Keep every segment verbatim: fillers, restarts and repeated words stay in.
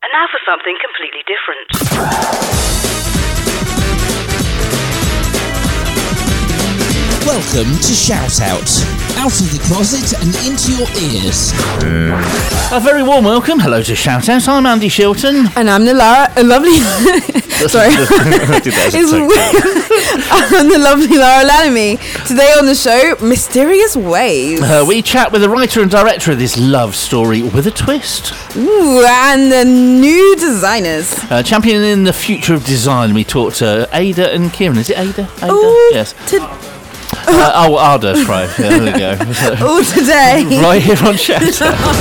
And now for something completely different. Welcome to Shout Out. Out of the closet and into your ears. A very warm welcome. Hello to Shout Out. I'm Andy Shilton. And I'm the Lara, a lovely... Sorry. It's I'm the lovely Lara Lanamy. Today on the show, Mysterious Ways. Uh, we chat with the writer and director of this love story with a twist. Ooh, and the new designers. Uh, championing the future of design, we talked to Ada and Kieran. Is it Ada? Ada? Ooh, yes. To- Uh, oh, Arda, right. Yeah, there we go. All today. Right here on Shout Out.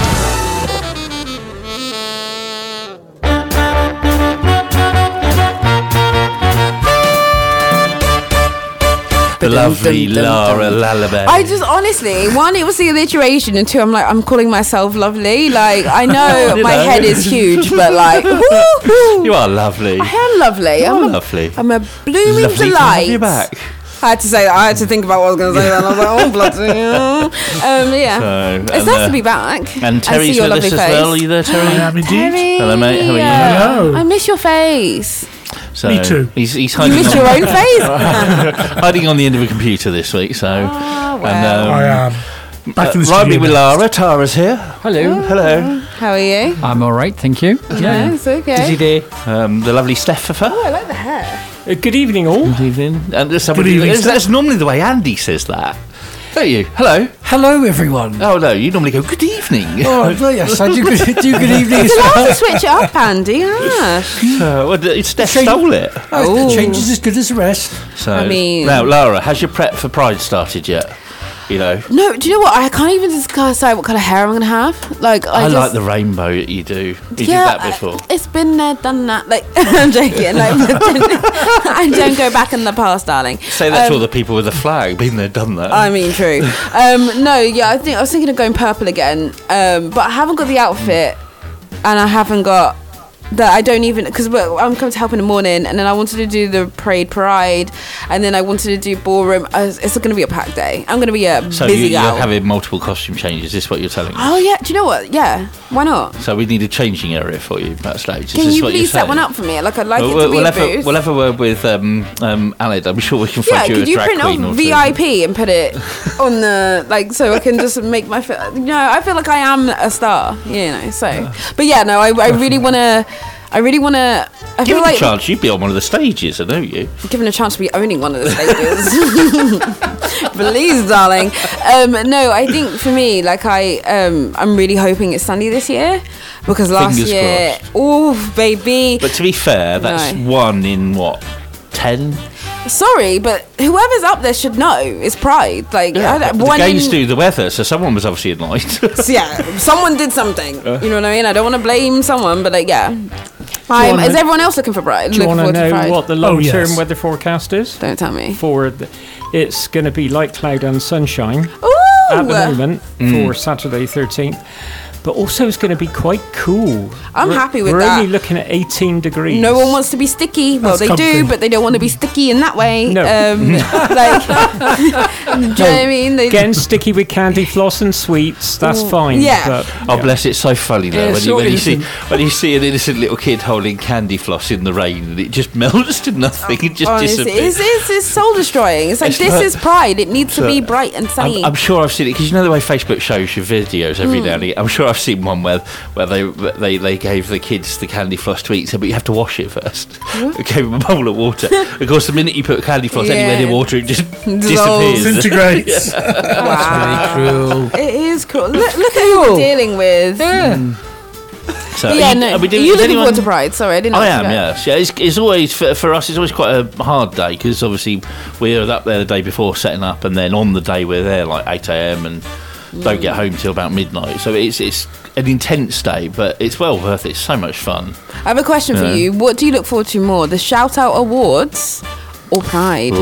The lovely dun, dun, dun, Lara dun. Lullaby. I just honestly, one, it was the alliteration, and two, I'm like, I'm calling myself lovely. Like, I know You my know. head is huge, but like, woo-hoo. You are lovely. I am lovely. You I'm are a, lovely. I'm a blooming Lovely to delight. have you back. I had to say that. I had to think about what I was going to say. Then I was like, oh, bloody hell. Um, yeah. So, It's and, nice uh, to be back. And Terry's see your with us lovely as face. well. Are you there, Terry? I am indeed. Terry, Hello, mate. How are you? yeah. Hello. I miss your face. So Me too. He's, he's You hiding, miss on, your own face? hiding on the end of a computer this week. So, Oh, well. and, um, I am. Back in the right studio with now. Lara. Tara's here. Hello. Hello. How are you? I'm all right, thank you. Yeah, it's okay. Busy day. Um, the lovely Steph. Oh, I like the hair. Uh, good evening, all. Good evening. And there's somebody, Good evening, that's, Steph. that's normally the way Andy says that. Don't you? Hello. Hello, everyone. Oh no, you normally go good evening. Oh, well, yes, I do good, do good evening as It's allowed well. to switch it up, Andy. Ah. Uh, well, it's Steph Shame. stole it. Oh, the change is as good as the rest. So I mean- now, Lara, has your prep for Pride started yet? You know. No, do you know what? I can't even decide what kind of hair I'm going to have. Like, I, I, just, like the rainbow that you do. You yeah, did that before. I- it's been there, done that. Like, I'm joking. Like, I don't go back in the past, darling. Say that to Um, all the people with the flag. Been there, done that. I mean, true. Um, no, yeah, I think I was thinking of going purple again, um, but I haven't got the outfit, and I haven't got that. I don't even because I'm coming to help in the morning, and then I wanted to do the parade parade, and then I wanted to do ballroom. Uh, it's going to be a packed day. I'm going to be a so busy you, you're gal. having multiple costume changes. Is this what you're telling me? Oh yeah, do you know what? Yeah, why not? So we need a changing area for you backstage. Is Can this you what please you're set saying? one up for me? Like I'd like Well, it we'll, to be we'll a have a, booth. we'll have a word with um, um, Aled. I'm sure we can Yeah, find you could a you drag print queen out or V two. I P and put it on the like so I can just make my fe- no I feel like I am a star, you know. So, but yeah, no, I, I really want to. I really want to. I feel Given like a chance, you'd be on one of the stages, I know you. given a chance to be owning one of the stages. Please, darling. Um, no, I think for me, like I, um, I'm really hoping it's sunny this year because last Fingers year, crossed. oh baby. But to be fair, that's No. one in what, ten? Sorry, but whoever's up there should know it's Pride. Like I don't, the one gays in, do the weather, so someone was obviously enlightened. Yeah, someone did something. Uh. You know what I mean? I don't want to blame someone, but like, yeah. I'm, wanna- is everyone else looking for Pride? Do you Looking want to forward to know Pride? what the long-term yes. weather forecast is? Don't tell me. For the, it's going to be light cloud and sunshine Ooh! at the moment Mm. for Saturday thirteenth. But also it's going to be quite cool. I'm We're- happy with we're that. only looking at eighteen degrees. No one wants to be sticky. Well, That's they comfy. do, but they don't want to be sticky in that way. No. Um, like, do you know what I mean? They, Getting sticky with candy floss and sweets, that's Ooh, fine. yeah. But, Oh, bless! It's so funny though Yeah, when, you, so when you see innocent. when you see an innocent little kid holding candy floss in the rain and it just melts to nothing. It just honestly, disappears. it's, it's, it's soul destroying. It's like, It's this not- is Pride. It needs to So, be bright and sunny. I'm, I'm sure I've seen it because you know the way Facebook shows you videos every Hmm. now and again. I'm sure I've seen one where where they they, they gave the kids the candy floss to eat, so but you have to wash it first. They gave them a bowl of water. Of course, the minute you put candy floss anywhere Yeah. near water, it just Dissolves. disappears. Disintegrates. wow. cruel. It is cool. Look, look at who we're dealing with. So, But yeah, are you, no. are we Are doing, you is looking anyone- forward to Pride? Sorry, I didn't. I ask am, you that. yes. Yeah, it's, it's always for, for us. It's always quite a hard day because obviously we're up there the day before setting up, and then on the day we're there like eight a.m. and don't get home till about midnight. So it's it's an intense day, but it's well worth it. It's so much fun. I have a question for Yeah. you. What do you look forward to more, the Shout Out Awards or Pride?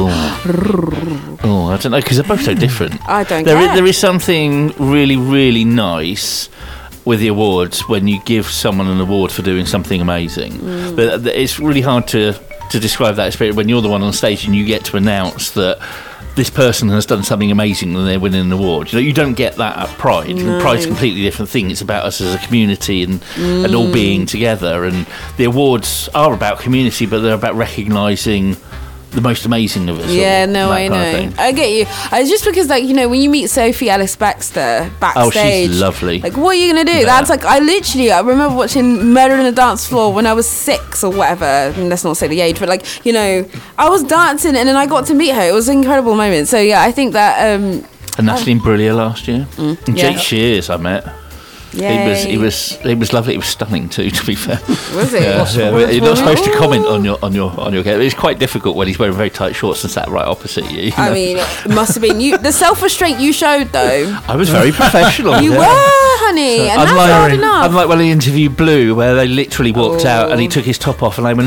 Oh, I don't know because they're both so different. I don't There care. is, there is something really really nice with the awards when you give someone an award for doing something amazing. Mm. But it's really hard to to describe that experience when you're the one on stage and you get to announce that this person has done something amazing and they're winning an award. You know, you don't get that at Pride. No. Pride's a completely different thing. It's about us as a community and, mm. and all being together. And the awards are about community, but they're about recognising the most amazing of us. Yeah, no, I know. I get you. It's just because, like, you know, when you meet Sophie Alice Baxter backstage, oh, she's lovely. Like, what are you gonna do? Yeah. That's like, I literally, I remember watching Murder on the Dance Floor when I was six or whatever. And let's not say the age, but like, you know, I was dancing and then I got to meet her. It was an incredible moment. So yeah, I think that. Um, and Natalie Imbruglia last year, mm, and yeah. Jake Shears, I met. He was, he was, he was lovely. He was stunning too. To be fair, was he? Yeah, yeah. You're not supposed to comment on your on your on your game. It's quite difficult when he's wearing very tight shorts and sat right opposite you. you I know? mean, it must have been you. The self restraint you showed, though. I was very professional. You yeah. were, honey, so, and that's hard enough. Unlike when he interviewed Blue, where they literally walked oh. out and he took his top off, and I went.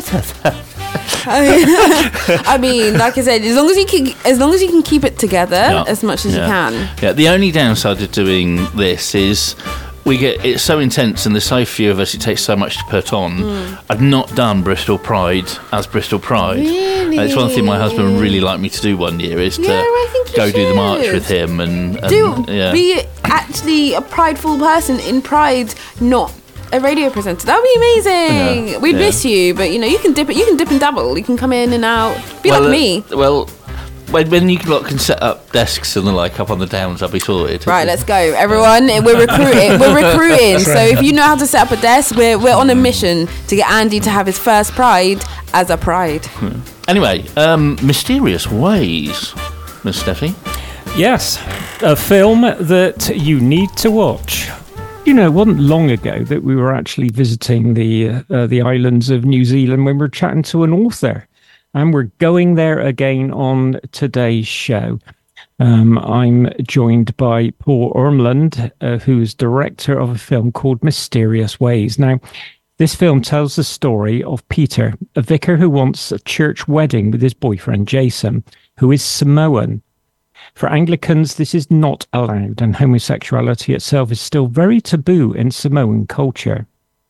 I mean, like I said, as long as you can, as long as you can keep it together yeah. as much as yeah. you can. Yeah. The only downside of doing this is. We get it's so intense, and there's so few of us. It takes so much to put on. Mm. I've not done Bristol Pride as Bristol Pride. Really? It's one thing my husband would really like me to do one year is yeah, to I think you go should. do the march with him and, and do yeah. be actually a prideful person in Pride, not a radio presenter. That would be amazing. Yeah. We'd yeah. miss you, but you know you can dip it. You can dip and dabble. You can come in and out. Be well, like me. Uh, well. When, when you lot can set up desks and the like up on the downs, I'll be sorted. Right, let's go, everyone. We're recruiting. We're recruiting. So if you know how to set up a desk, we're we're on a mission to get Andy to have his first Pride as a Pride. Hmm. Anyway, um, Mysterious Ways, Miss Steffi. Yes, a film that you need to watch. You know, it wasn't long ago that we were actually visiting the uh, the islands of New Zealand when we were chatting to an author. And we're going there again on today's show. Um, I'm joined by Paul Ormland, uh, who is director of a film called Mysterious Ways. Now, this film tells the story of Peter, a vicar who wants a church wedding with his boyfriend, Jason, who is Samoan. For Anglicans, this is not allowed, and homosexuality itself is still very taboo in Samoan culture.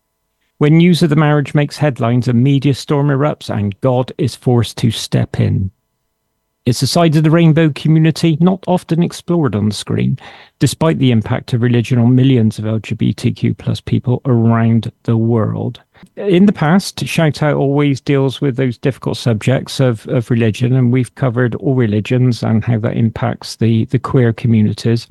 When news of the marriage makes headlines, a media storm erupts and God is forced to step in. It's a side of the rainbow community not often explored on the screen, despite the impact of religion on millions of L G B T Q plus people around the world. In the past, Shout Out always deals with those difficult subjects of, of religion, and we've covered all religions and how that impacts the, the queer communities.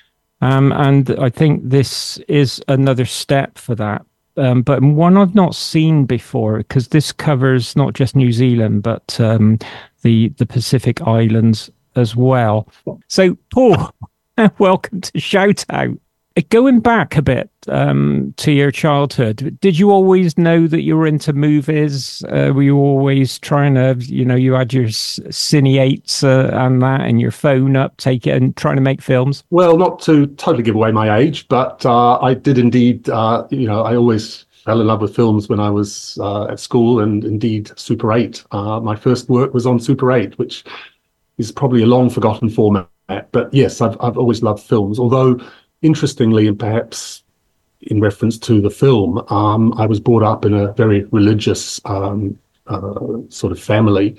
Um, and I think this is another step for that. Um, but one I've not seen before, because this covers not just New Zealand, but um, the the Pacific Islands as well. So, Paul, welcome to Shout Out. Going back a bit um, to your childhood, did you always know that you were into movies? Uh, were you always trying to, you know, you had your Cine eights uh, and that, and your phone up, take it and trying to make films? Well, not to totally give away my age, but uh, I did indeed, uh, you know, I always fell in love with films when I was uh, at school, and indeed Super eight. Uh, my first work was on Super eight, which is probably a long forgotten format. But yes, I've I've always loved films, although interestingly, and perhaps in reference to the film, um, I was brought up in a very religious um, uh, sort of family.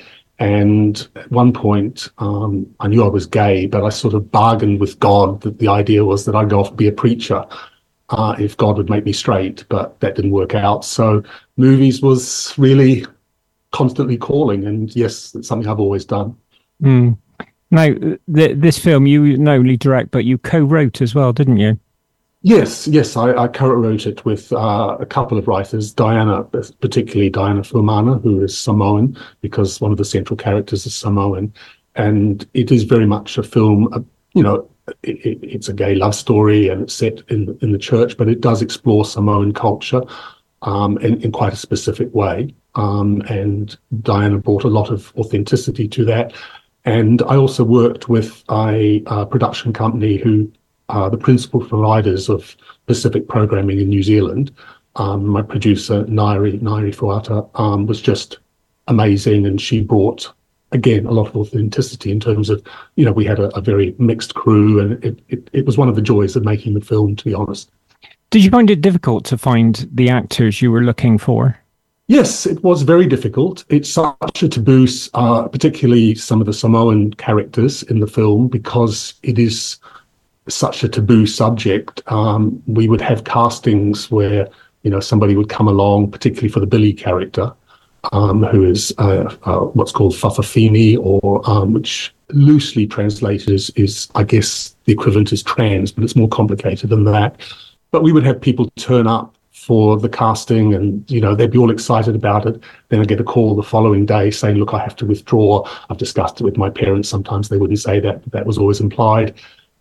And at one point, um, I knew I was gay, but I sort of bargained with God that the idea was that I'd go off and be a preacher uh, if God would make me straight, but that didn't work out. So movies was really constantly calling. And yes, it's something I've always done. Mm. Now, th- this film, you not only direct, but you co-wrote as well, didn't you? Yes, yes, I, I co-wrote it with uh, a couple of writers, Diana, particularly Diana Fuemana, who is Samoan, because one of the central characters is Samoan. And it is very much a film, uh, you know, it, it, it's a gay love story and it's set in, in the church, but it does explore Samoan culture um, in, in quite a specific way. Um, and Diana brought a lot of authenticity to that. And I also worked with a, a production company who are the principal providers of Pacific programming in New Zealand. Um, my producer, Nairi, Nairi Fuata, um, was just amazing. And she brought, again, a lot of authenticity in terms of, you know, we had a, a very mixed crew, and it, it, it was one of the joys of making the film, to be honest. Did you find it difficult to find the actors you were looking for? Yes, it was very difficult. It's such a taboo, uh, particularly some of the Samoan characters in the film, because it is such a taboo subject. Um, we would have castings where, you know, somebody would come along, particularly for the Billy character, um, who is uh, uh, what's called Fa'afafine, or um, which loosely translated is, is, I guess, the equivalent is trans, but it's more complicated than that. But we would have people turn up for the casting, and, you know, they'd be all excited about it. Then I'd get a call the following day saying, look, I have to withdraw. I've discussed it with my parents. Sometimes they wouldn't say that, but that was always implied.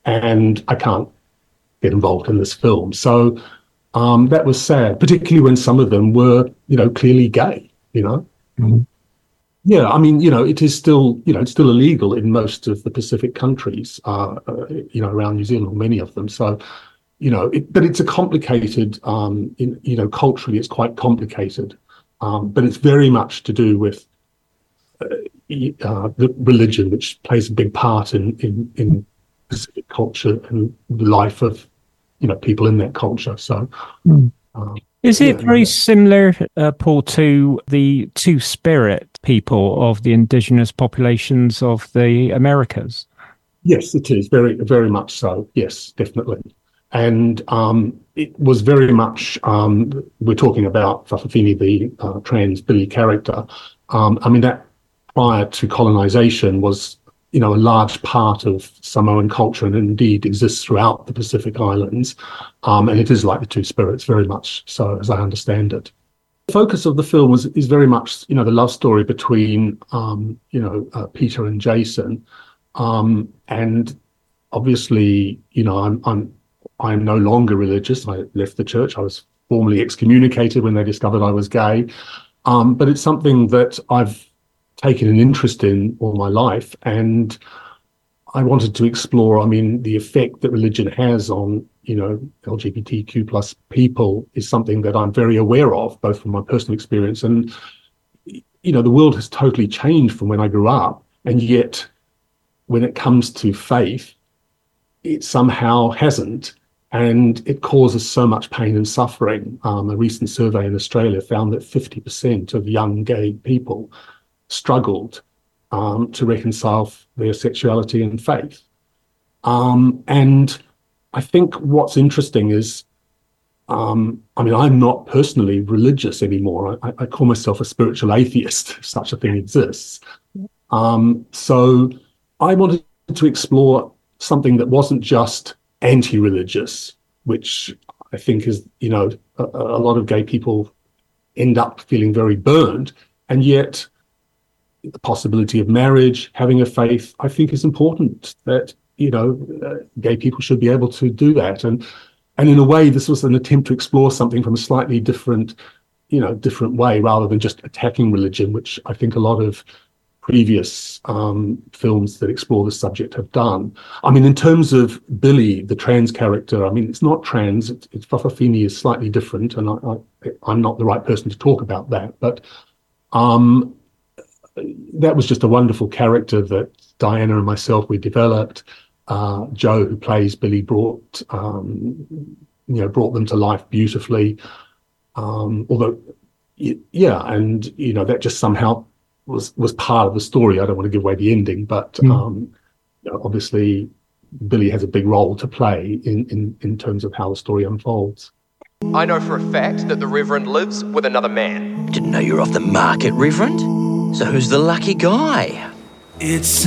And I can't get involved in this film. So um, that was sad, particularly when some of them were, you know, clearly gay, you know. Mm-hmm. Yeah, I mean, you know, it is still, you know, it's still illegal in most of the Pacific countries, uh, uh, you know, around New Zealand, or many of them. So, you know, it, but it's a complicated, um, in, you know, culturally it's quite complicated, um, but it's very much to do with uh, uh, the religion, which plays a big part in, in, in Pacific culture and the life of, you know, people in that culture. So, mm. um, is it yeah, very yeah. similar, uh, Paul, to the Two-Spirit people of the indigenous populations of the Americas? Yes, it is very, very much so. Yes, definitely. And um, it was very much, um, we're talking about Fa'afafine, the uh, trans Billy character. Um, I mean, that prior to colonization was, you know, a large part of Samoan culture, and indeed exists throughout the Pacific Islands. Um, and it is like the Two Spirits, very much so, as I understand it. The focus of the film was, is very much, you know, the love story between, um, you know, uh, Peter and Jason. Um, and obviously, you know, I'm, I'm, I'm no longer religious. I left the church. I was formally excommunicated when they discovered I was gay. Um, but it's something that I've taken an interest in all my life. And I wanted to explore, I mean, the effect that religion has on, you know, L G B T Q plus people is something that I'm very aware of, both from my personal experience. And, you know, the world has totally changed from when I grew up. And yet, when it comes to faith, it somehow hasn't. And it causes so much pain and suffering. Um, a recent survey in Australia found that fifty percent of young gay people struggled um, to reconcile their sexuality and faith. Um, and I think what's interesting is, um, I mean, I'm not personally religious anymore. I, I call myself a spiritual atheist, if such a thing exists. Um, so I wanted to explore something that wasn't just anti-religious, which I think is, you know, a, a lot of gay people end up feeling very burned, and yet the possibility of marriage, having a faith, I think is important, that, you know, uh, gay people should be able to do that. And and in a way, this was an attempt to explore something from a slightly different, you know, different way, rather than just attacking religion, which I think a lot of previous um, films that explore this subject have done. I mean, in terms of Billy, the trans character, I mean, it's not trans, it's, it's Fa'afafine is slightly different, and I, I, I'm not the right person to talk about that, but um, that was just a wonderful character that Diana and myself, we developed. Uh, Joe, who plays Billy, brought, um, you know, brought them to life beautifully. Um, although, yeah, and, you know, that just somehow was was part of the story. I don't want to give away the ending, but mm. um, you know, obviously Billy has a big role to play in, in, in terms of how the story unfolds. I know for a fact that the Reverend lives with another man. Didn't know you were off the market, Reverend. So who's the lucky guy? It's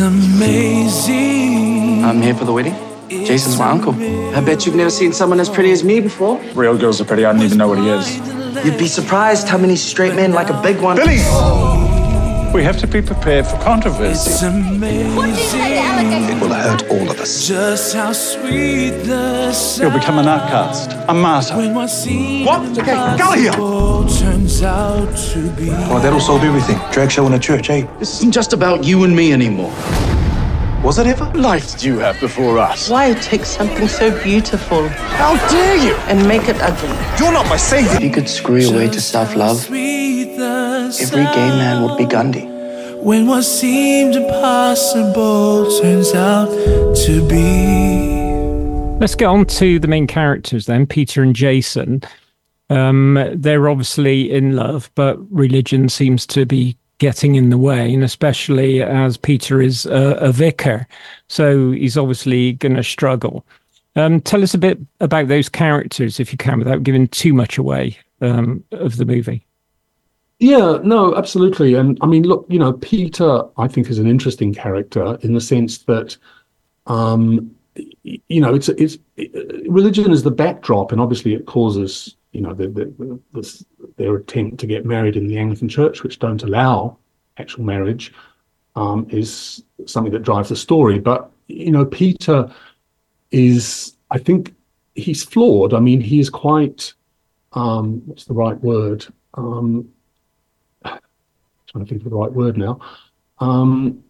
amazing. I'm here for the wedding. Jason's my uncle. I bet you've never seen someone as pretty as me before. Real girls are pretty. I don't even know what he is. You'd be surprised how many straight men like a big one. Billy! We have to be prepared for controversy. It's amazing. What did you say to Alec? It will hurt all of us. Just how sweet the You'll become an outcast, a martyr. When what seemed what? Okay, go here! Turns out to be. Oh, that'll solve everything. Drag show in a church, eh? This isn't just about you and me anymore. Was it ever? What life did you have before us? Why take something so beautiful? How dare you! And make it ugly. You're not my savior. If you could screw your way to self-love, every gay man would be Gandhi. When what seemed impossible turns out to be. Let's get on to the main characters then, Peter and Jason. Um, they're obviously in love, but religion seems to be getting in the way, and especially as Peter is a, a vicar, so he's obviously going to struggle. Um, tell us a bit about those characters, if you can, without giving too much away um, of the movie. Yeah, no, absolutely. And I mean, look, you know, Peter, I think, is an interesting character in the sense that, um, you know, it's it's it, religion is the backdrop, and obviously it causes, you know, the, the, the, their attempt to get married in the Anglican Church, which don't allow actual marriage, um, is something that drives the story. But, you know, Peter is, I think, he's flawed. I mean, he is quite, um, what's the right word? Um, trying to think of the right word now. Um,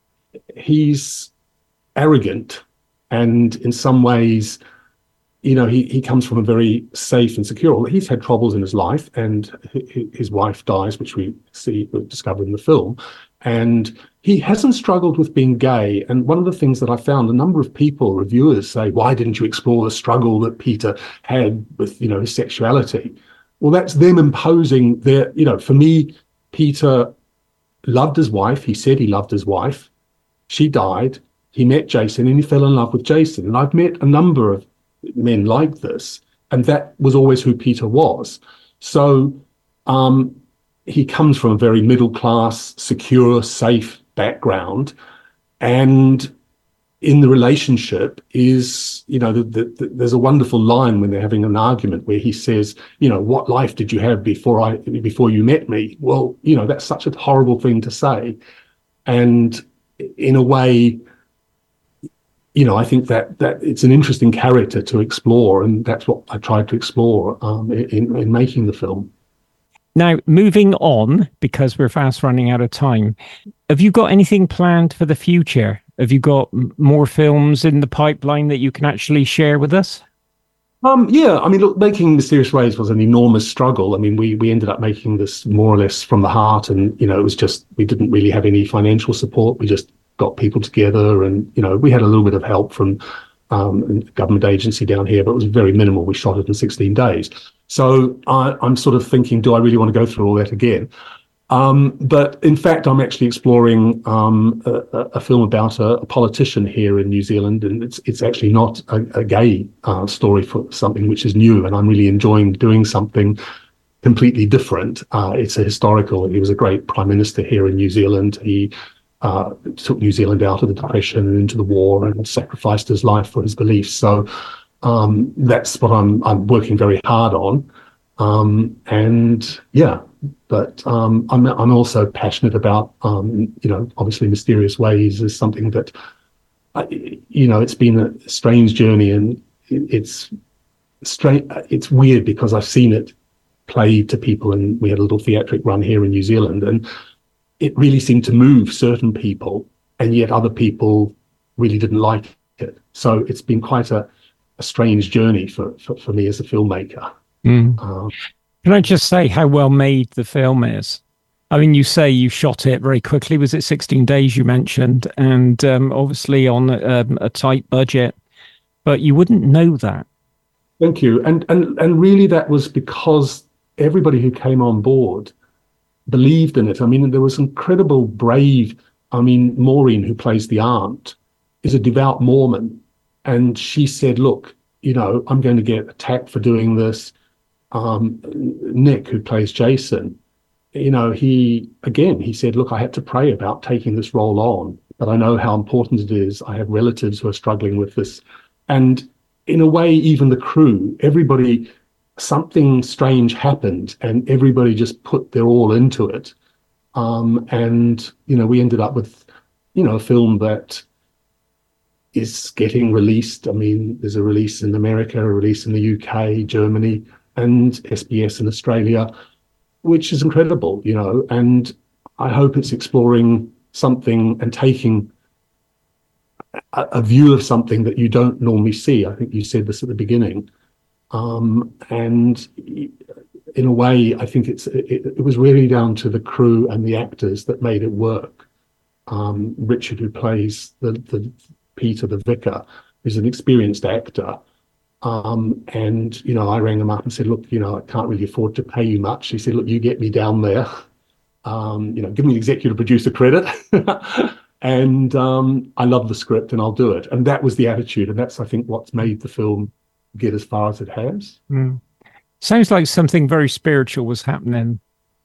he's arrogant, and in some ways, you know, he, he comes from a very safe and secure. He's had troubles in his life, and his wife dies, which we see, we discover in the film. And he hasn't struggled with being gay. And one of the things that I found, a number of people, reviewers, say, why didn't you explore the struggle that Peter had with, you know, his sexuality? Well, that's them imposing their, you know, for me, Peter loved his wife. He said he loved his wife. She died. He met Jason, and he fell in love with Jason. And I've met a number of men like this, and that was always who Peter was. So um, he comes from a very middle-class, secure, safe background, and in the relationship is, you know, the, the, the, there's a wonderful line when they're having an argument where he says, you know, what life did you have before I before you met me? Well, you know, that's such a horrible thing to say, and in a way, you know, I think that that it's an interesting character to explore, and that's what I tried to explore um, in, in making the film. Now, moving on, because we're fast running out of time, have you got anything planned for the future? Have you got more films in the pipeline that you can actually share with us? Um, yeah, I mean, look, making Mysterious Ways was an enormous struggle. I mean, we we ended up making this more or less from the heart, and, you know, it was just, we didn't really have any financial support. We just got people together, and, you know, we had a little bit of help from um, a government agency down here, but it was very minimal. We shot it in sixteen days. So I, I'm sort of thinking, do I really want to go through all that again? Um, but in fact, I'm actually exploring um, a, a film about a, a politician here in New Zealand, and it's it's actually not a, a gay uh, story, for something which is new, and I'm really enjoying doing something completely different. Uh, it's a historical. He was a great prime minister here in New Zealand. He uh, took New Zealand out of the Depression and into the war, and sacrificed his life for his beliefs. So um, that's what I'm I'm working very hard on, um, and yeah. But um, I'm I'm also passionate about, um, you know, obviously Mysterious Ways is something that, I, you know, it's been a strange journey, and it's strange. It's weird because I've seen it played to people, and we had a little theatric run here in New Zealand, and it really seemed to move certain people, and yet other people really didn't like it. So it's been quite a, a strange journey for, for, for me as a filmmaker. Mm. Um, Can I just say how well made the film is? I mean, you say you shot it very quickly. Was it sixteen days you mentioned? And um, obviously on um, a tight budget, but you wouldn't know that. Thank you. And, and, and really that was because everybody who came on board believed in it. I mean, there was incredible brave, I mean, Maureen, who plays the aunt, is a devout Mormon. And she said, look, you know, I'm going to get attacked for doing this. Um, Nick, who plays Jason, you know, he, again, he said, look, I had to pray about taking this role on, but I know how important it is. I have relatives who are struggling with this. And in a way, even the crew, everybody, something strange happened, and everybody just put their all into it. Um, and, you know, we ended up with, you know, a film that is getting released. I mean, there's a release in America, a release in the U K, Germany, and S B S in Australia, which is incredible, you know, and I hope it's exploring something and taking a, a view of something that you don't normally see. I think you said this at the beginning. Um, and in a way, I think it's it, it was really down to the crew and the actors that made it work. Um, Richard, who plays the, the Peter, the vicar, is an experienced actor. Um, and, you know, I rang them up and said, look, you know, I can't really afford to pay you much. He said, look, you get me down there. Um, you know, give me the executive producer credit. and um, I love the script and I'll do it. And that was the attitude. And that's, I think, what's made the film get as far as it has. Mm. Sounds like something very spiritual was happening.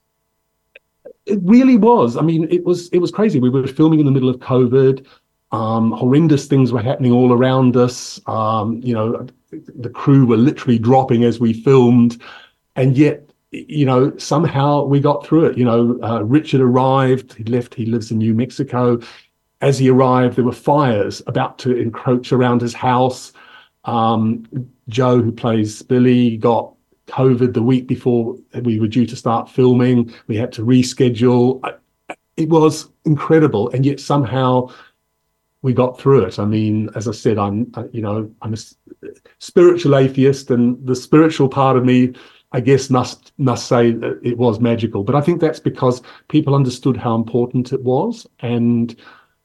It really was. I mean, it was it was crazy. We were filming in the middle of COVID. Um, horrendous things were happening all around us. Um, you know, the crew were literally dropping as we filmed. And yet, you know, somehow we got through it. You know, uh, Richard arrived. He left. He lives in New Mexico. As he arrived, there were fires about to encroach around his house. Um, Joe, who plays Billy, got COVID the week before we were due to start filming. We had to reschedule. It was incredible, and yet somehow we got through it. I mean, as I said, I'm, you know, I'm a spiritual atheist, and the spiritual part of me, I guess, must must say that it was magical. But I think that's because people understood how important it was, and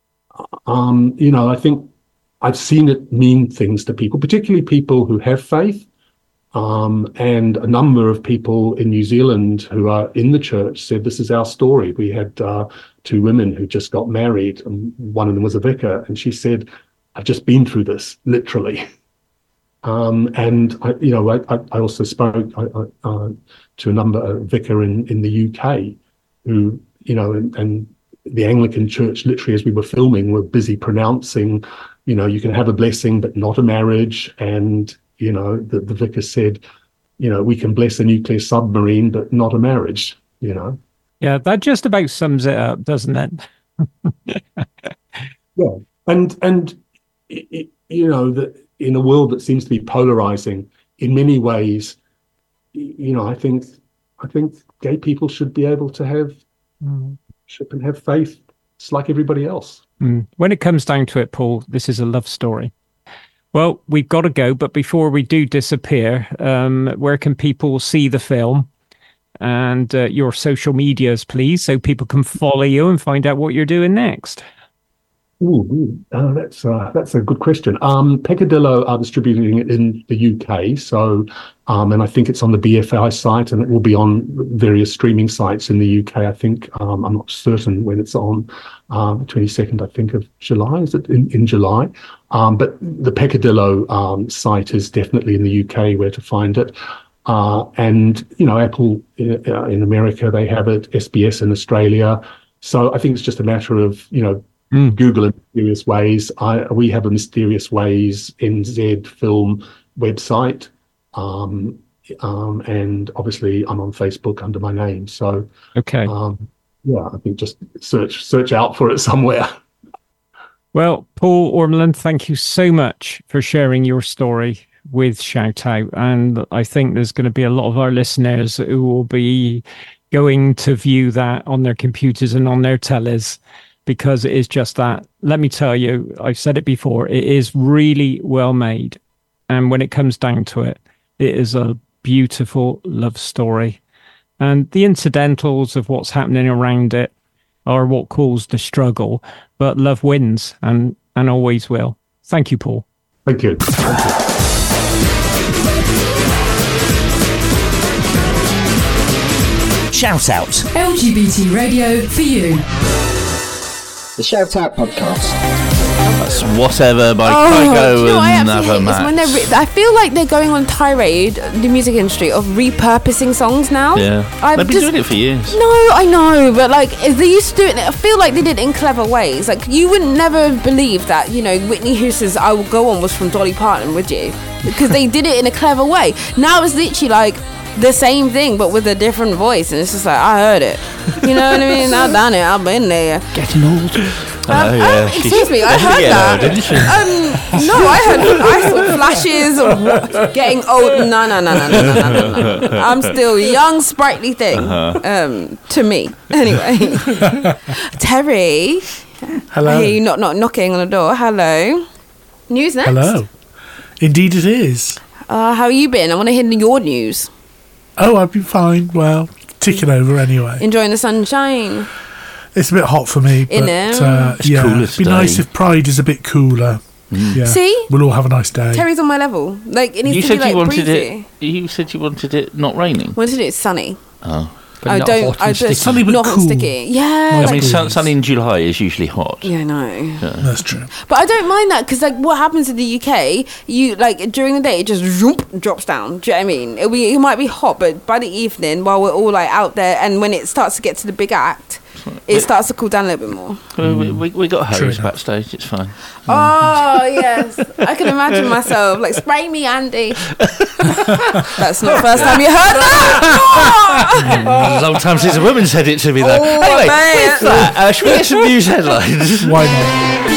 um, you know, I think I've seen it mean things to people, particularly people who have faith. Um, and a number of people in New Zealand who are in the church said, this is our story. We had uh, two women who just got married, and one of them was a vicar, and she said, I've just been through this, literally. Um, and, I, you know, I, I also spoke I, I, uh, to a number of vicar in, in the U K who, you know, and, and the Anglican church, literally, as we were filming, were busy pronouncing, you know, you can have a blessing, but not a marriage. And, you know, the, the vicar said, you know, we can bless a nuclear submarine, but not a marriage, you know. Yeah, that just about sums it up, doesn't it? Yeah. And, and it, it, you know, that in a world that seems to be polarizing in many ways, you know, I think, I think gay people should be able to have, mm. should have faith just like everybody else. Mm. When it comes down to it, Paul, this is a love story. Well, we've got to go, but before we do disappear, um, where can people see the film and uh, your social medias, please, so people can follow you and find out what you're doing next? Ooh, uh, that's uh, that's a good question. Um, Peccadillo are distributing it in the U K, so um, and I think it's on the B F I site, and it will be on various streaming sites in the U K. I think um, I'm not certain when it's on. Um, twenty-second, I think, of July. Is it in, in July? Um, but the Peccadillo um, site is definitely in the U K where to find it. Uh, and you know, Apple in, uh, in America, they have it. S B S in Australia. So I think it's just a matter of, you know. Mm. Google in Mysterious Ways. I, we have a Mysterious Ways N Z film website, um, um, and obviously I'm on Facebook under my name. So, okay, um, yeah, I think just search search out for it somewhere. Well, Paul Ormond, thank you so much for sharing your story with Shout Out, and I think there's going to be a lot of our listeners who will be going to view that on their computers and on their tellies. Because it is just that. Let me tell you, I've said it before, it is really well made. And when it comes down to it, it is a beautiful love story. And the incidentals of what's happening around it are what caused the struggle. But love wins and, and always will. Thank you, Paul. Thank you. Thank you. Shout Out. L G B T radio for you. The Shout Out podcast. That's Whatever by oh, Kygo you know, and I Never Max. When they're re- I feel like they're going on tirade, the music industry, of repurposing songs now. Yeah, I've they've been just, doing it for years. No, I know, but like they used to do it. I feel like they did it in clever ways. Like you would never believe that, you know, Whitney Houston's "I Will Go On" was from Dolly Parton, would you? Because they did it in a clever way. Now it's literally like the same thing but with a different voice, and it's just like, I heard it, you know what I mean? I've done it, I've been there. Getting old. Um, oh, yeah. um, excuse me, I heard that. Old, didn't she? Um, no, I heard I saw flashes of getting old. No, no, no, no, no, no, no, no. I'm still a young, sprightly thing. Uh-huh. Um, to me, anyway. Terry, hello. I hear you knock, knock, knocking on the door. Hello. News next. Hello. Indeed, it is. Uh, how you been? I want to hear your news. Oh, I've been fine. Well, ticking over anyway. Enjoying the sunshine. It's a bit hot for me, but uh, yeah, it'd be nice if Pride is a bit cooler. Yeah. See? We'll all have a nice day. Terry's on my level. Like, it needs You to said be like you wanted breezy. it. You said you wanted it not raining. Wanted it sunny. Oh. But I not don't. hot I and don't. sticky. Sunny but not hot and cool. sticky. Yeah. I like- mean, sun, sunny in July is usually hot. yeah, I know. Yeah. That's true. But I don't mind that because, like, what happens in the U K, you like during the day it just zoom, drops down. Do you know what I mean? It'll be, it might be hot, but by the evening, while we're all like out there, and when it starts to get to the big act, it starts to cool down a little bit more. We, we, we, we got True hose enough. backstage. It's fine. Oh yes, I can imagine myself like spray me, Andy. That's not the first time you heard that. It's a long time since a woman said it to me, though. Oh, anyway, man. with that, uh, should we get some news headlines? Why not?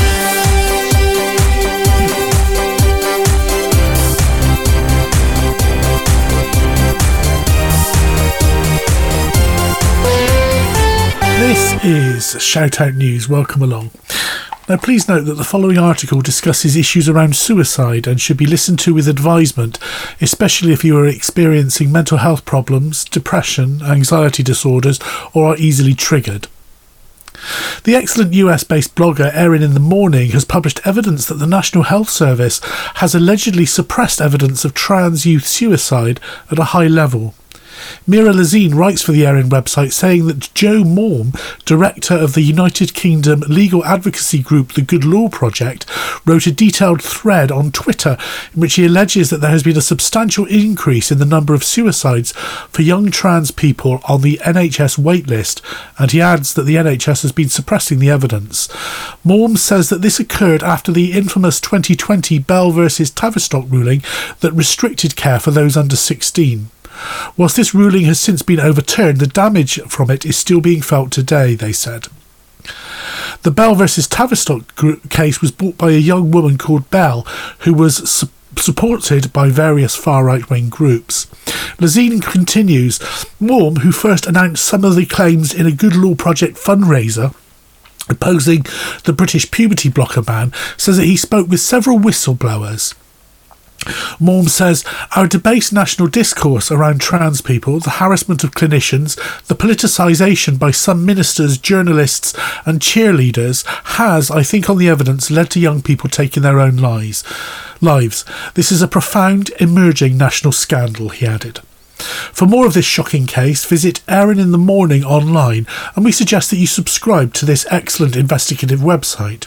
This is Shout Out News. Welcome along. Now, please note that the following article discusses issues around suicide and should be listened to with advisement, especially if you are experiencing mental health problems, depression, anxiety disorders, or are easily triggered. The excellent U S-based blogger Erin in the Morning has published evidence that the National Health Service has allegedly suppressed evidence of trans youth suicide at a high level. Mira Lazine writes for the Erin website saying that Joe Morm, director of the United Kingdom legal advocacy group The Good Law Project, wrote a detailed thread on Twitter in which he alleges that there has been a substantial increase in the number of suicides for young trans people on the N H S waitlist, and he adds that the N H S has been suppressing the evidence. Morm says that this occurred after the infamous twenty twenty Bell versus Tavistock ruling that restricted care for those under sixteen. Whilst this ruling has since been overturned, the damage from it is still being felt today, they said. The Bell versus Tavistock gr- case was brought by a young woman called Bell, who was su- supported by various far-right-wing groups. Lazine continues, Morm, who first announced some of the claims in a Good Law Project fundraiser opposing the British puberty blocker ban, says that he spoke with several whistleblowers. Morm says, our debased national discourse around trans people, the harassment of clinicians, the politicisation by some ministers, journalists and cheerleaders has, I think on the evidence, led to young people taking their own lives. lives. This is a profound, emerging national scandal, he added. For more of this shocking case, visit Erin in the Morning online, and we suggest that you subscribe to this excellent investigative website.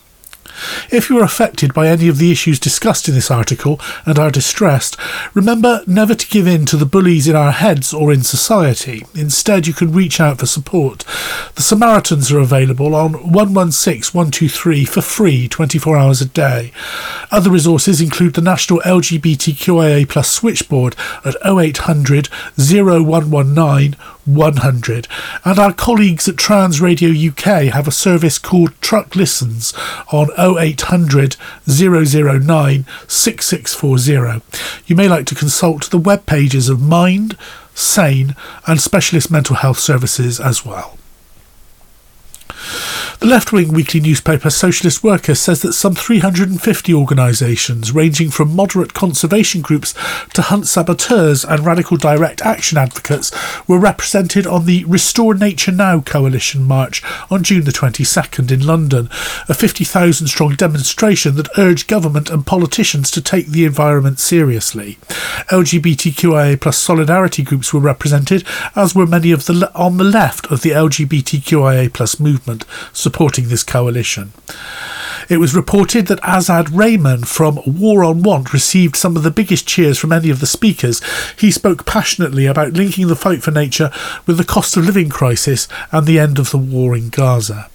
If you are affected by any of the issues discussed in this article and are distressed, remember never to give in to the bullies in our heads or in society. Instead, you can reach out for support. The Samaritans are available on one one six one two three for free twenty-four hours a day. Other resources include the National L G B T Q I A plus switchboard at oh eight hundred, oh one one nine, one hundred, and our colleagues at Trans Radio U K have a service called Truck Listens on oh eight hundred, oh oh nine, six six four oh. You may like to consult the web pages of Mind, Sane and Specialist Mental Health Services as well. The left-wing weekly newspaper Socialist Worker says that some three hundred fifty organisations, ranging from moderate conservation groups to hunt saboteurs and radical direct action advocates, were represented on the Restore Nature Now coalition march on June the twenty-second in London, a fifty thousand strong demonstration that urged government and politicians to take the environment seriously. L G B T Q I A plus solidarity groups were represented, as were many of the le- on the left of the L G B T Q I A plus movement, supporting this coalition. It was reported that Azad Rayman from War on Want received some of the biggest cheers from any of the speakers. He spoke passionately about linking the fight for nature with the cost of living crisis and the end of the war in Gaza.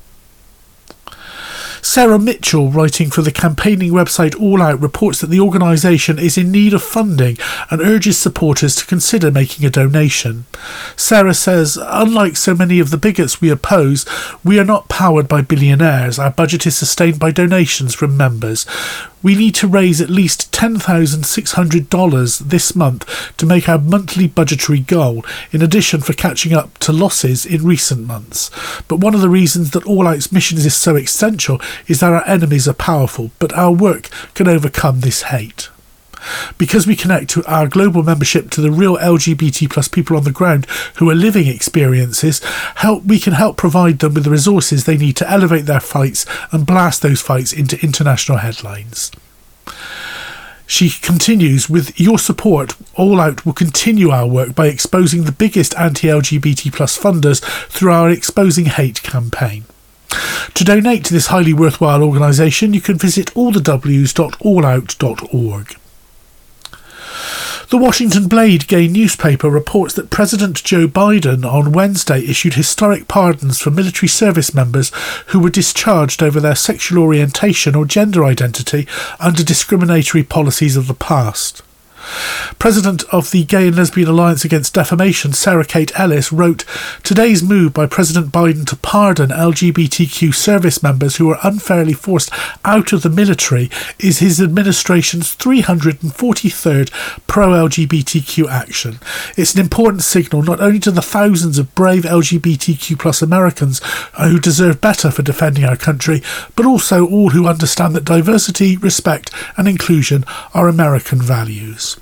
Sarah Mitchell, writing for the campaigning website All Out, reports that the organisation is in need of funding and urges supporters to consider making a donation. Sarah says, unlike so many of the bigots we oppose, we are not powered by billionaires. Our budget is sustained by donations from members. We need to raise at least ten thousand six hundred dollars this month to make our monthly budgetary goal, in addition for catching up to losses in recent months. But one of the reasons that All Out's mission is so essential is that our enemies are powerful, but our work can overcome this hate. Because we connect to our global membership to the real L G B T plus people on the ground who are living experiences, help we can help provide them with the resources they need to elevate their fights and blast those fights into international headlines. She continues, with your support, All Out will continue our work by exposing the biggest anti-L G B T plus funders through our Exposing Hate campaign. To donate to this highly worthwhile organisation, you can visit all the w's dot all out dot org. The Washington Blade Gay newspaper reports that President Joe Biden on Wednesday issued historic pardons for military service members who were discharged over their sexual orientation or gender identity under discriminatory policies of the past. President of the Gay and Lesbian Alliance Against Defamation, Sarah Kate Ellis, wrote, "Today's move by President Biden to pardon L G B T Q service members who were unfairly forced out of the military is his administration's three hundred forty-third pro-L G B T Q action. It's an important signal not only to the thousands of brave L G B T Q plus Americans who deserve better for defending our country, but also all who understand that diversity, respect and inclusion are American values."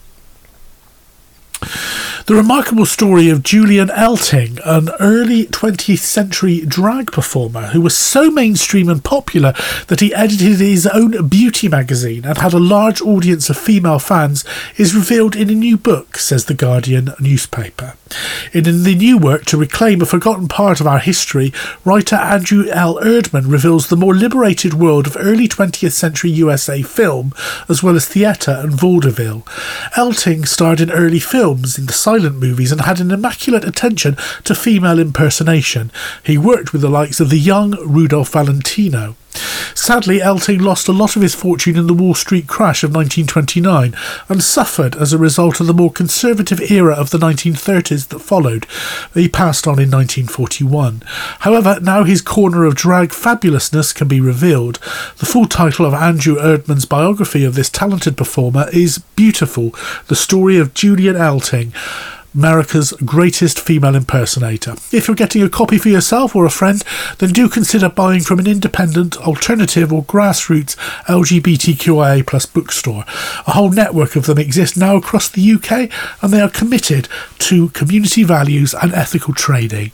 The remarkable story of Julian Elting, an early twentieth century drag performer who was so mainstream and popular that he edited his own beauty magazine and had a large audience of female fans, is revealed in a new book, says The Guardian newspaper. In the new work, to reclaim a forgotten part of our history, writer Andrew L. Erdman reveals the more liberated world of early twentieth century U S A film, as well as theatre and vaudeville. Elting starred in early films, in the silent movies, and had an immaculate attention to female impersonation. He worked with the likes of the young Rudolph Valentino. Sadly, Elting lost a lot of his fortune in the Wall Street crash of nineteen twenty-nine and suffered as a result of the more conservative era of the nineteen thirties that followed. He passed on in nineteen forty-one. However, now his corner of drag fabulousness can be revealed. The full title of Andrew Erdman's biography of this talented performer is Beautiful, the story of Julian Elting, America's greatest female impersonator. If you're getting a copy for yourself or a friend, then do consider buying from an independent, alternative or grassroots L G B T Q I A plus bookstore. A whole network of them exists now across the U K, and they are committed to community values and ethical trading.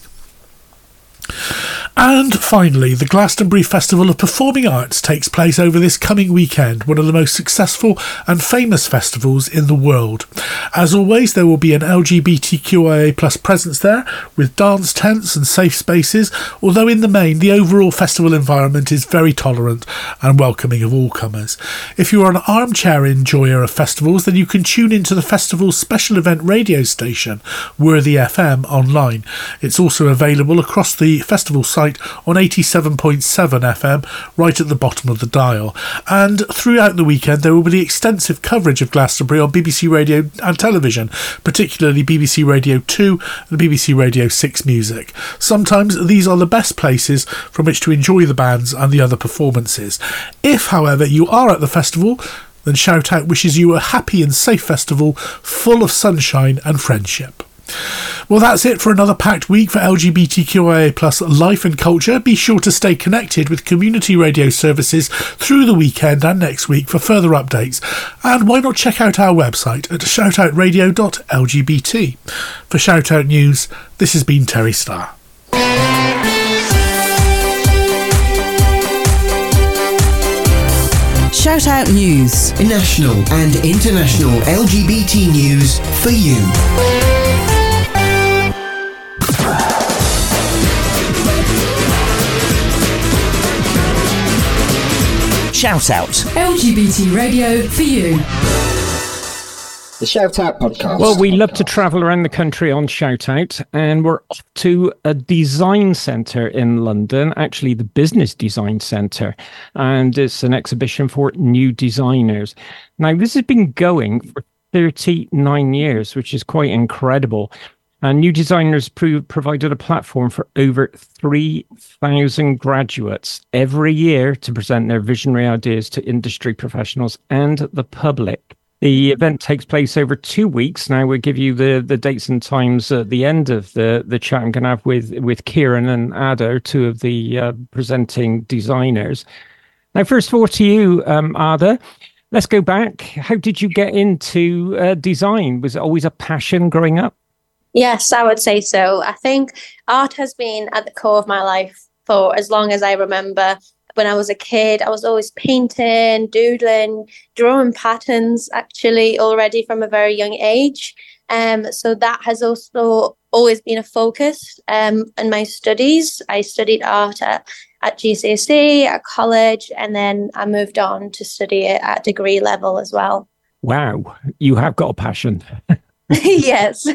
And finally, the Glastonbury Festival of Performing Arts takes place over this coming weekend, one of the most successful and famous festivals in the world. As always, there will be an L G B T Q I A plus presence there, with dance tents and safe spaces, although in the main the overall festival environment is very tolerant and welcoming of all comers. If you are an armchair enjoyer of festivals, then you can tune into the festival's special event radio station, Worthy F M, online. It's also available across the festival site on eighty-seven point seven F M, right at the bottom of the dial. And throughout the weekend there will be extensive coverage of Glastonbury on B B C Radio and television, particularly B B C Radio two and B B C Radio six Music. Sometimes these are the best places from which to enjoy the bands and the other performances. If, however, you are at the festival, then Shout Out wishes you a happy and safe festival full of sunshine and friendship. Well, that's it for another packed week for L G B T Q I A plus life and culture. Be sure to stay connected with community radio services through the weekend and next week for further updates. And why not check out our website at shout out radio dot L G B T. For Shout Out News, this has been Terry Starr. Shout Out News. National and international L G B T news for you. Shout Out. L G B T radio for you. The Shout Out podcast. Well, we love to travel around the country on Shout Out, and we're off to a design centre in London, actually the Business Design Centre, and it's an exhibition for new designers. Now, this has been going for thirty-nine years, which is quite incredible. And new designers pro- provided a platform for over three thousand graduates every year to present their visionary ideas to industry professionals and the public. The event takes place over two weeks. Now we'll give you the, the dates and times at the end of the, the chat I'm going to have with, with Kieran and Ada, two of the uh, presenting designers. Now, first of all, to you, um, Ada, let's go back. How did you get into uh, design? Was it always a passion growing up? Yes, I would say so. I think art has been at the core of my life for as long as I remember. When I was a kid, I was always painting, doodling, drawing patterns, actually, already from a very young age. Um, so that has also always been a focus um, in my studies. I studied art at, at G C S E, at college, and then I moved on to study it at degree level as well. Wow, you have got a passion. Yes.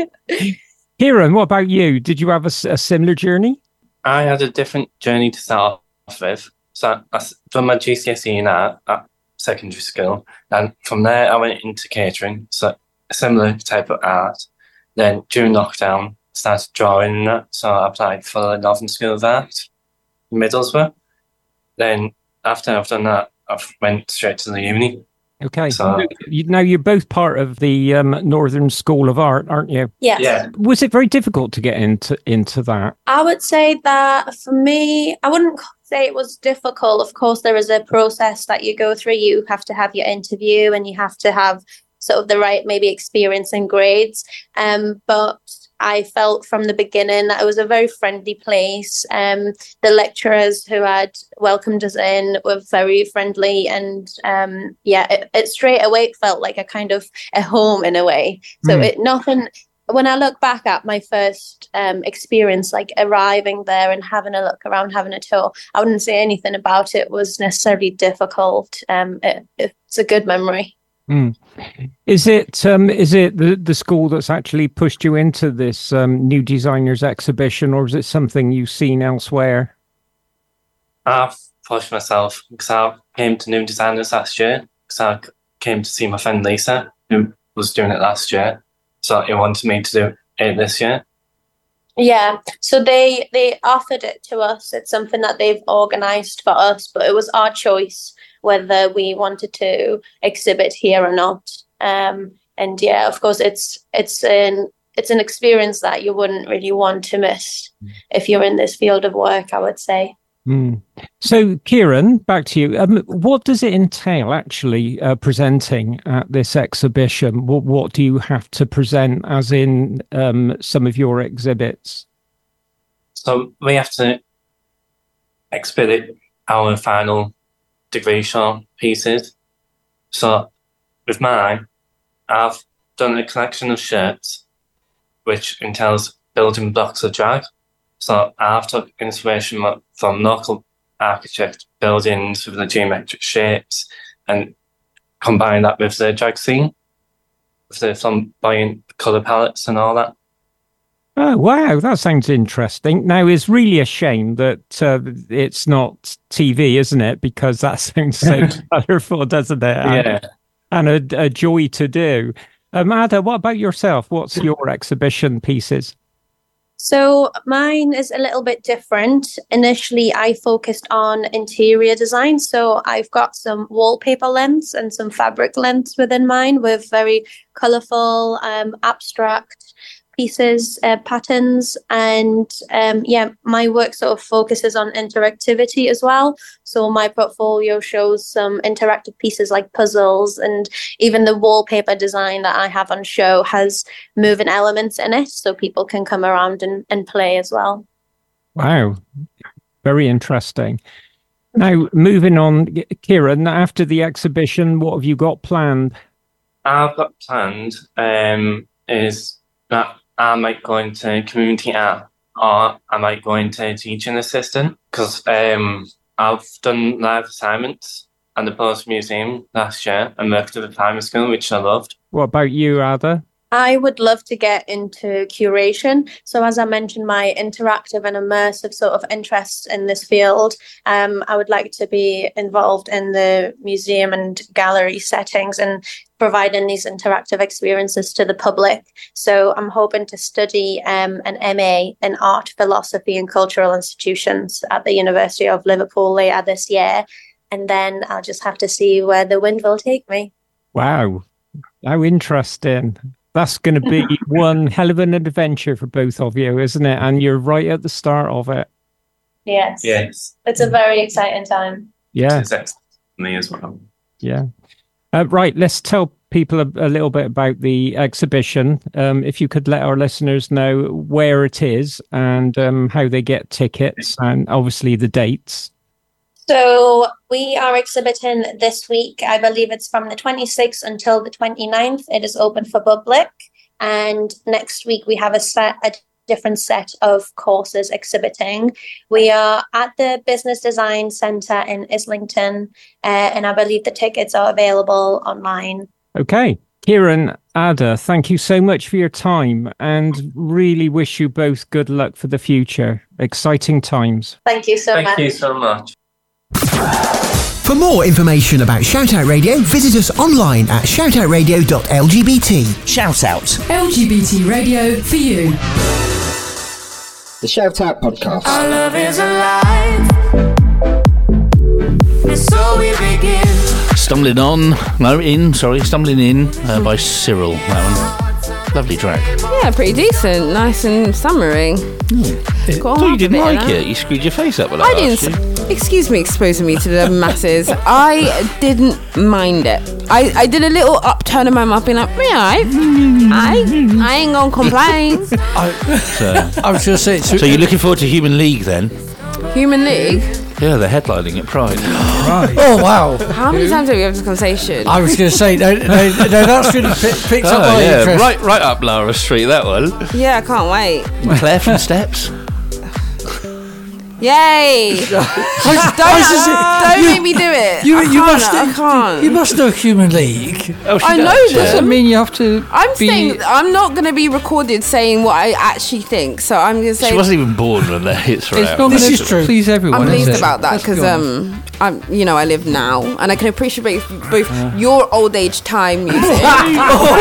Kieran, what about you? Did you have a, a similar journey? I had a different journey to start off with. So I done my G C S E in art at secondary school, and from there I went into catering, so a similar type of art. Then during lockdown, I started drawing that, so I applied for the Northern School of Art in Middlesbrough. Then after I've done that, I went straight to the uni. Okay, so you, now you're both part of the um, Northern School of Art, aren't you? Yes. Yeah. Was it very difficult to get into into that? I would say that for me, I wouldn't say it was difficult. Of course, there is a process that you go through. You have to have your interview and you have to have sort of the right maybe experience and grades. Um, but I felt from the beginning that it was a very friendly place. Um, the lecturers who had welcomed us in were very friendly, and um, yeah, it, it straight away felt like a kind of a home in a way. So Mm. it nothing. When I look back at my first um, experience, like arriving there and having a look around, having a tour, I wouldn't say anything about it was necessarily difficult. Um, it, it's a good memory. Mm. Is it um, is it the, the school that's actually pushed you into this um, new designers exhibition, or is it something you've seen elsewhere? I've pushed myself because I came to New Designers last year, because I came to see my friend Lisa, who was doing it last year. So he wanted me to do it this year. Yeah, so they they offered it to us. It's something that they've organised for us, but it was our choice whether we wanted to exhibit here or not. Um, and yeah, of course, it's it's an it's an experience that you wouldn't really want to miss if you're in this field of work, I would say. Mm. So, Kieran, back to you. Um, what does it entail actually uh, presenting at this exhibition? What, what do you have to present, as in um, some of your exhibits? So we have to exhibit our final degree show pieces. So with mine, I've done a collection of shirts which entails building blocks of drag. So I've took inspiration from local architect buildings with the geometric shapes and combine that with the drag scene, with the flamboyant colour palettes and all that. Oh, wow, that sounds interesting. Now, it's really a shame that uh, it's not T V, isn't it? Because that sounds so colourful, doesn't it? And, Yeah. and a, a joy to do. Um, Ada, what about yourself? What's your exhibition pieces? So mine is a little bit different. Initially, I focused on interior design. So I've got some wallpaper lengths and some fabric lengths within mine with very colourful, um, abstract pieces, uh, patterns, and um, yeah, my work sort of focuses on interactivity as well. So my portfolio shows some interactive pieces like puzzles, and even the wallpaper design that I have on show has moving elements in it, so people can come around and, and play as well. Wow, very interesting. Now, moving on, Kieran, after the exhibition, what have you got planned? I've got planned um, is that I might go into community art, or I might go into teaching assistant, because um, I've done live assignments at the Post Museum last year and worked at the primary school, which I loved. What about you, Ada? I would love to get into curation. So as I mentioned, my interactive and immersive sort of interests in this field, um, I would like to be involved in the museum and gallery settings and providing these interactive experiences to the public. So I'm hoping to study um, an M A in art, philosophy and cultural institutions at the University of Liverpool later this year. And then I'll just have to see where the wind will take me. Wow, how interesting. That's going to be one hell of an adventure for both of you, isn't it? And you're right at the start of it. Yes. Yes. It's a very exciting time. Yeah. It's exciting for me as well. Yeah. Uh, right, let's tell people a, a little bit about the exhibition. Um, if you could let our listeners know where it is and um, how they get tickets and obviously the dates. So we are exhibiting this week. I believe it's from the twenty-sixth until the twenty-ninth. It is open for public. And next week we have a set, a different set of courses exhibiting. We are at the Business Design Centre in Islington, uh, and I believe the tickets are available online. Okay. Kieran, Ada, thank you so much for your time and really wish you both good luck for the future. Exciting times. Thank you so Thank much. Thank you so much. For more information about Shoutout Radio, visit us online at shoutout radio dot l g b t. Shout out. L G B T radio for you. The Shoutout Podcast. Our love is alive. And so we begin. Stumbling on, no, in, sorry, Stumbling In uh, by Cyril, that one. Lovely track. Yeah, pretty decent. Nice and summery. Mm. Got I thought you half didn't of it, like you know? it. You screwed your face up with that. I didn't. Excuse me, exposing me to the masses. I didn't mind it. I, I did a little upturn of my mouth, being like, yeah, I, I ain't gonna complain. So, I was going to say. so you're looking forward to Human League then? Human League. Yeah, they're headlining at Pride. Right. Oh, wow. How many times have we had this conversation? I was going to say, no, no, no, that's really pick, picked Oh, up my yeah, interest. right, right up Lara Street, that one. Yeah, I can't wait. Claire from Steps. Yay! don't don't make me do it. You, I you can't, must. I can't. You must know Human League. Oh, she I does, know yeah. this. Doesn't mean you have to. I'm be, saying I'm not going to be recorded saying what I actually think. So I'm going to say She wasn't even born when the hits were It's out. not This gonna is true. please everyone. I'm is pleased it? about that Let's be because honest. um, I'm you know I live now and I can appreciate both your old age time music and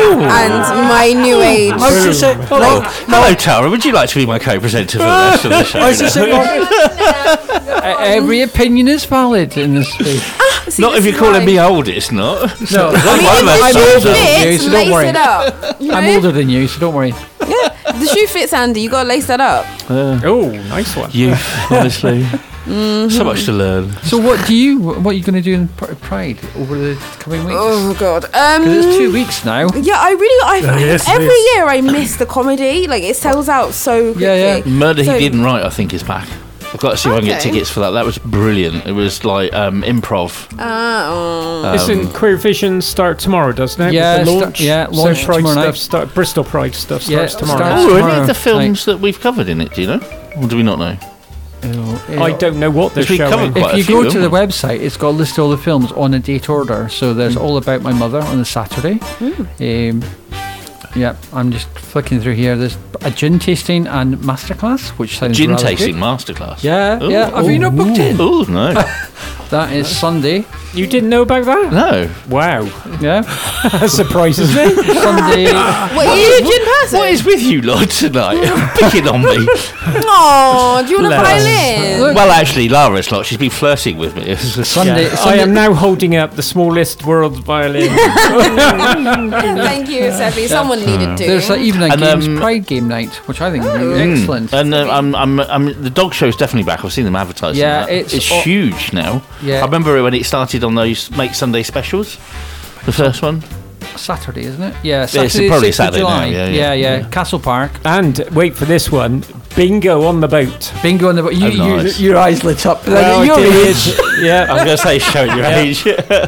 my new age. I was just saying. Hello, hello, Tara. Would you like to be my co-presenter for the rest of the show? I was just saying. Uh, every opinion is valid in this space. See, Not this if you're is calling why- me oldest, not. No, I mean, I'm if the older shoe than you, fits, so don't lace worry. it up. You know? I'm older than you, so don't worry. Yeah, the shoe fits, Andy. You got to lace that up. Uh, Oh, nice one. youth, honestly. So much to learn. So, what do you? What are you going to do in Pr- Pride over the coming weeks? Oh God. Um, Because it's two weeks now. Yeah, I really. I Yeah, yes, it every is. year I miss the comedy. Like it sells out so quickly. Yeah, yeah. Murder So- He Didn't Write, I think, is back. I've got to see if I can get Okay. tickets for that. That was brilliant. It was like um, improv. Uh, oh. Isn't Queer Vision start tomorrow, doesn't it? Yeah, With the sta- launch. yeah, So launch Pride tomorrow stuff night. start, Bristol Pride stuff Yeah, starts tomorrow. starts- Oh, any tomorrow of the films night. that we've covered in it, do you know? Or do we not know? I don't know what they're Because we showing. covered quite If a you few, go to haven't the we? website, it's got a list of all the films on a date order. So there's All About My Mother on a Saturday. Um, yeah, I'm just flicking through here. There's a gin tasting and masterclass, which sounds Gin rather tasting good. masterclass. Yeah, Ooh. yeah. Have you not booked in? Oh, no. That is Sunday. You didn't know about that? No. Wow. Yeah, That surprises me. Sunday. What are you a gin person? What is with you lot tonight? Picking on me. Oh, do you want a Bless. violin? Well, actually, Lara's not. She's been flirting with me. Sunday. I Sunday am now holding up the smallest world violin. Thank you, Seppi. Someone needed to. There's like even a And, games um, Pride game night, which I think is Mm. really excellent. And uh, I'm, I'm, I'm, the dog show's definitely back. I've seen them advertising. Yeah, that. it's it's o- huge now. Yeah. I remember when it started on those Make Sunday specials. The first one. Saturday, isn't it? Yeah, it's Saturday, probably sixth of Saturday now, July. yeah, yeah, yeah. yeah. Castle Park. And wait for this one, bingo on the boat. Bingo on the boat. You, Oh, nice. you, your eyes lit up. Well, Your I did. age. Yeah. I was going to say show your Yeah. age.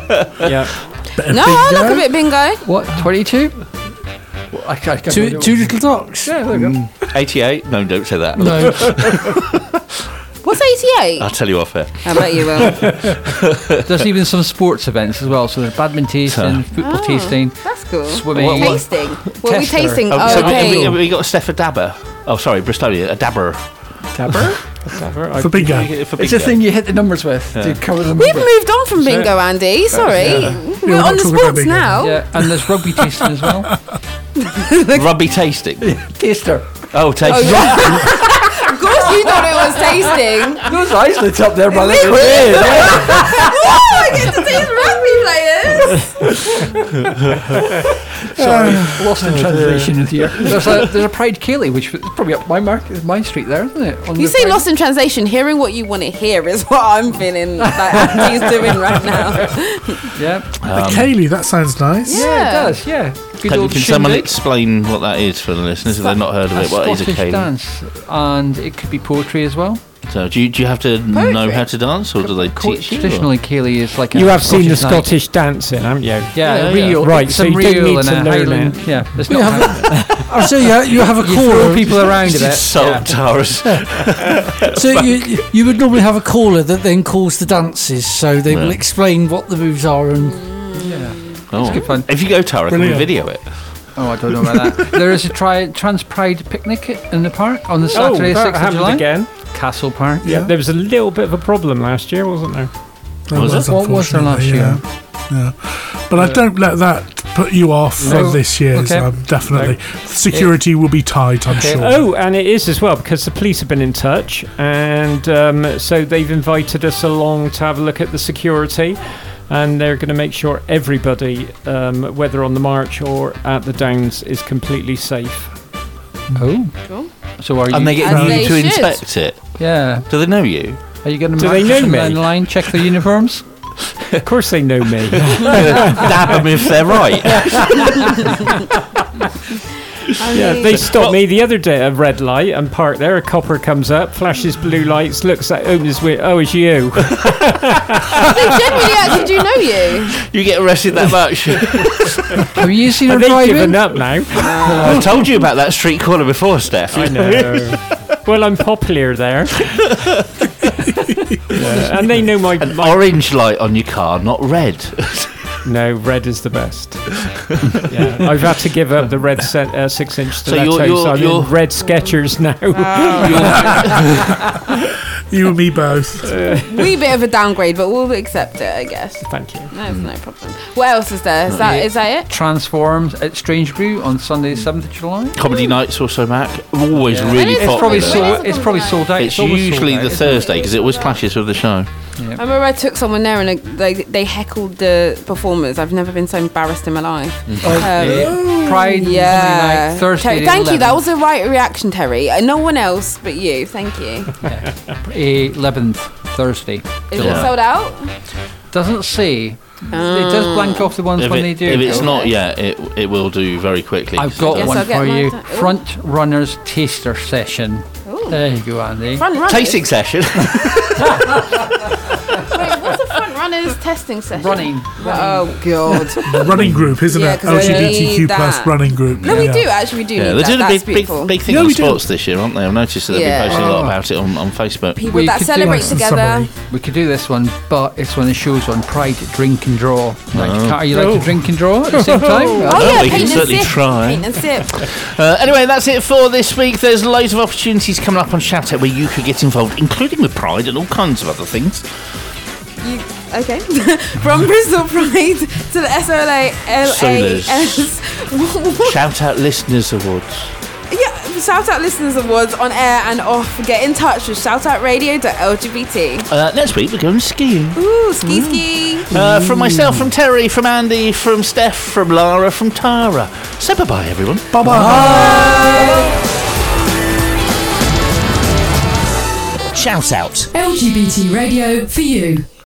Yeah. No, I like a bit bingo. What? Twenty-two? Well, I, I, I Two, two little dogs. Yeah, there we go. eighty-eight? No, don't say that. No. What's eighty-eight? I'll tell you off air. I bet you will. There's even some sports events as well. So there's badminton tasting, football Oh, tasting, That's cool. swimming. What- what- Tasting. What are we Tester. tasting? Oh, Oh, so we- okay. we, we got Steph a dabber. Oh, sorry, Bristolian, a dabber. Dabber? Dabber? I- For bingo. For It's a bingo. thing you hit the numbers with to cover the We've number. moved on from bingo, Andy. Sorry. We're We're on not the talking about sports bingo. now. Yeah, and there's rugby tasting as well. Rugby tasting. Taster. Oh, tasting. Oh, yeah. Of course you thought it was tasting. Those eyes lit up there, brother. Oh, I get to taste rugby players. Sorry, lost in translation here. There's a there's a Pride Ceilidh, which is probably up my mark, my street there, isn't it? On You the say Pride- lost in translation. Hearing what you want to hear is what I'm feeling like Andy's doing right now. Yeah. The Um, Ceilidh, that sounds nice. Yeah, it does. Yeah. Good Can, old can someone shindig. explain what that is for the listeners if they've not heard of a it? What is a Scottish Ceilidh? dance, and it could be poetry as well. So do you, do you have to Poetry. know how to dance, or do they teach you? or- Traditionally, Ceilidh is like You a have seen the night. Scottish dancing, haven't you? Yeah, Yeah, real. Right, it's so some you don't real need and to a learn Highland. it. Yeah, it's We not. have Highland. Oh, so you, you have a You throw caller. people around a bit. Salt yeah. towers. So you you would normally have a caller that then calls the dances, so they will Yeah. explain what the moves are and. Yeah. Oh. It's good fun. If you go, Tara, can we Brilliant. video it? Oh, I don't know about that. There is a tri- Trans Pride picnic in the park on the Saturday, oh, that sixth of happened July. again. Castle Park. Yeah, there was a little bit of a problem last year, wasn't there? There Was it? What was there last unfortunately, year? Yeah. yeah. But I don't let that put you off No. from this year's. Okay. Um, definitely. Security will be tight, I'm Okay. sure. Oh, and it is as well because the police have been in touch, and um, so they've invited us along to have a look at the security, and they're going to make sure everybody, um, whether on the march or at the Downs, is completely safe. Oh. Cool. So are you? And they get As you they to should. inspect it. yeah. Do they know you? Are you going to Do mark they know them me? in line? Check their uniforms. Of course, they know me. Dab them if they're right. Yeah, they stopped me the other day at a red light and parked there. A copper comes up, flashes blue lights, looks at, opens with, oh, it's you. They genuinely actually do know you. You get arrested that much. Have you seen her Are they driving? given up now? I told you about that street corner before, Steph. I know. Well, I'm popular there. Yeah, and they know my, An my orange light on your car, not red. no, red is the best. Yeah, I've had to give up the red set, uh, six-inch stilettos. you're- you're- I'm you're- in red Skechers now. You and me both. Wee bit of a downgrade, but we'll accept it, I guess. Thank you. No, it's no problem. What else is there? Is that is that it? Transforms at Strange Brew on Sunday, the seventh of July. Comedy nights also, Mac. Always Yeah. really It's It's probably popular. When sold. is It's probably sold out. It's always sold usually out, the isn't it? Thursday because it always clashes with the show. I remember I took someone there and uh, they they heckled the performers. I've never been so embarrassed in my life. Oh, yeah. Pride Yeah. Comedy Night, Thursday. Terry, the thank you. That eleventh. was the right reaction, Terry. Uh, No one else but you. Thank you. eleventh Thursday. Is July. it sold out? Doesn't say. It does blank off the ones If, when it- they do. if it's though. not yet, it it will do very quickly. I've got Yes, one I'll get for mine you. done. Ooh. Front Runners Taster Session. Ooh. There you go, Andy. Front runners. Tasting session. Wait, what's a front runners testing session? Running. Oh god. Running group, isn't Yeah, it? 'cause I L G B T Q need plus that. running group. No, we Yeah. do actually. We do. Yeah, need they're that. doing a That's big, big, beautiful. big thing Yeah, on we do. sports this year, aren't they? I've noticed that they've Yeah. been posting a lot Oh. about it on, on Facebook. People We that could do celebrate Nice and together. summary. We could do this one, but it's when the show's on Pride Drink and Draw. Like, Oh. Are you like to drink and draw at the same time? Oh Well, yeah, we can paint and certainly sip. try. Paint and sip. Uh, anyway, that's it for this week. There's loads of opportunities coming up on Shout Out where you could get involved, including with Pride and all kinds of other things. You, okay. From Bristol Pride to the S O L A L A S. Shout Out Listeners Awards. Yeah, Shout Out Listeners Awards on air and off. Get in touch with shout out radio dot L G B T. Uh, next week we're going skiing. Ooh, ski ski. Uh, from myself, from Terry, from Andy, from Steph, from Lara, from Tara. So bye bye, everyone. Bye bye. Shout out. L G B T radio for you.